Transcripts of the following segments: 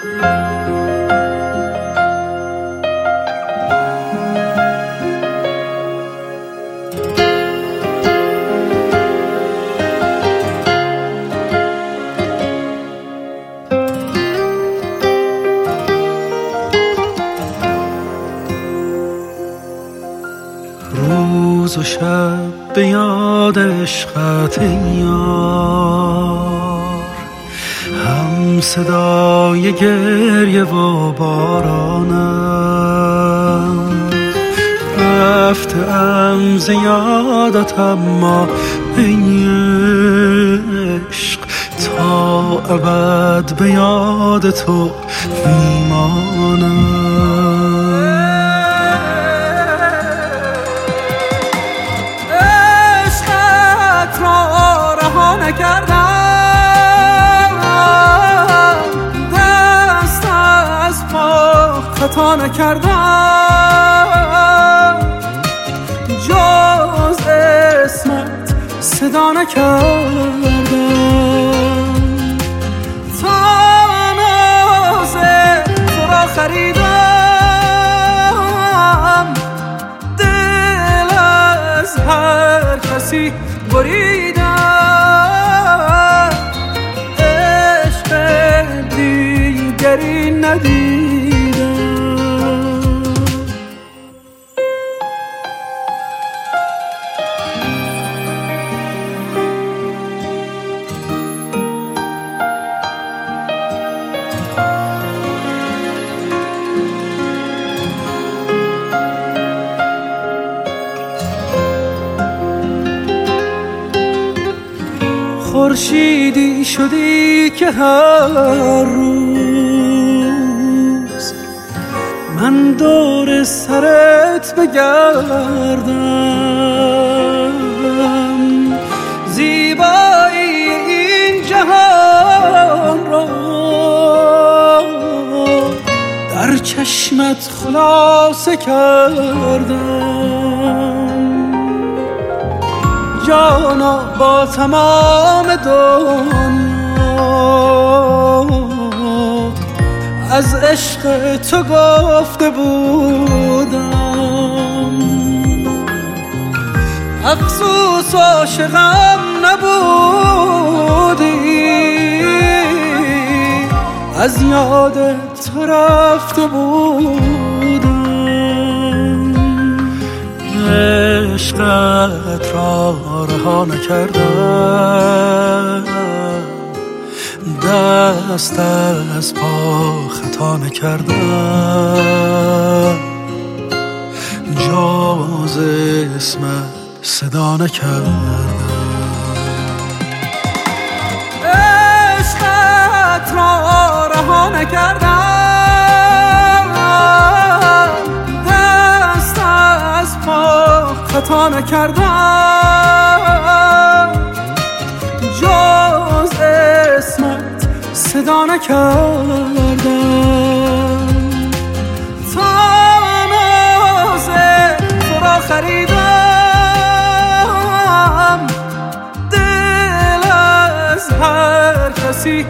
روز و شب به یاد عشقت یار، هم صدای گریه و بارانم، رفتم ز یادت اما ای عشق تا ابد به یاد تو میمانم. نکردم دست از پا خطا نکردم، جز اسمت صدا نکردم، تا ناز تو را خریدم، دل از هر کسی بریدم، دیگری ندیدم. خورشیدی شدی که هر روز من دور سرت بگردم، زیبایی این جهان را در چشمت خلاصه کردم، جانا با تمام دنیا از عشق تو گفته بودم، افسوس عاشقم نبودی، از یاد تو رفته بودم. عشقت را رها نکردم، دست از پا خطا نکردم، جز اسمت صدا نکردم. عشقت را رها نکردم، دست از پا خطا نکردم، جز اسمت صدا نکردم، تا ناز تو را خریدم، دل از هر کسی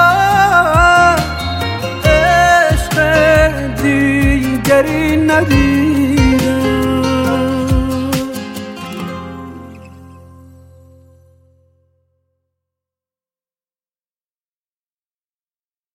بریدم، عشق دیگری ندیدم.